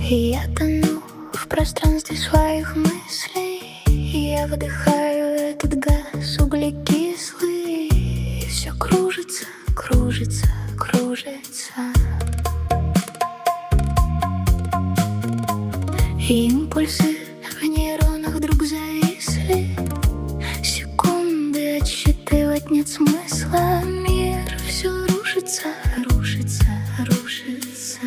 И я тону в пространстве своих мыслей. И я выдыхаю этот газ углекислый. И все кружится, кружится, кружится. И импульсы в нейронах вдруг зависли. Секунды отсчитывать нет смысла. Мир все рушится, рушится, рушится.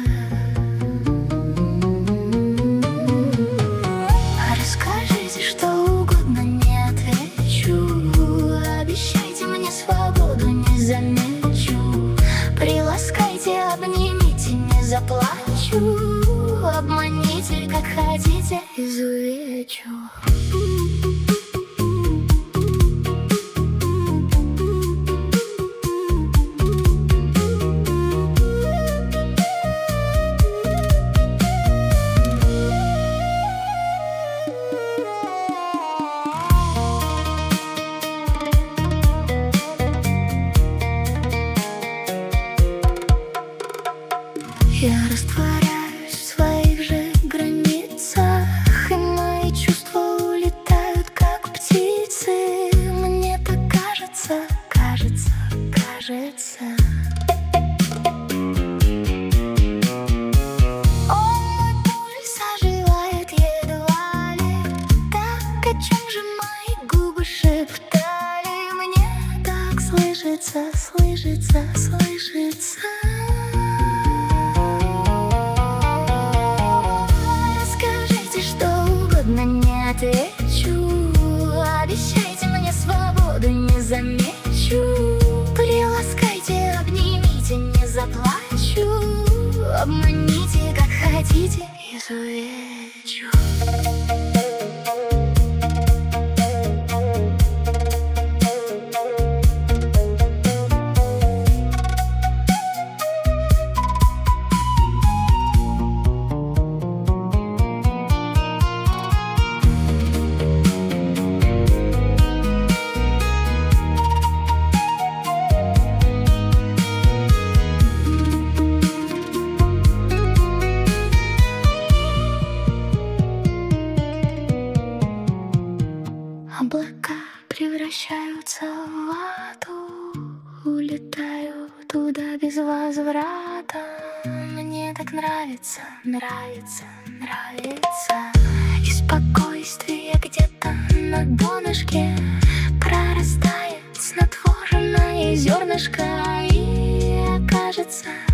Расскажите что угодно, не отвечу. Обещайте мне свободу, не замечу. Приласкайте, обнимите, не заплачу. Обманите, как хотите, изувечу. Я растворяюсь в своих же границах, и мои чувства улетают, как птицы. Мне так кажется, кажется, кажется. О, мой пульс оживает едва ли. Так, о чем же мои губы шептали? Мне так слышится, слышится, слышится. Не отвечу. Обещайте мне свободу, не замечу. Приласкайте, обнимите, не заплачу. Обманите, как хотите, изувечу. Облака превращаются в вату, улетаю туда без возврата. Мне так нравится, нравится, нравится. И спокойствие где-то на донышке прорастает снотворное зернышко. И окажется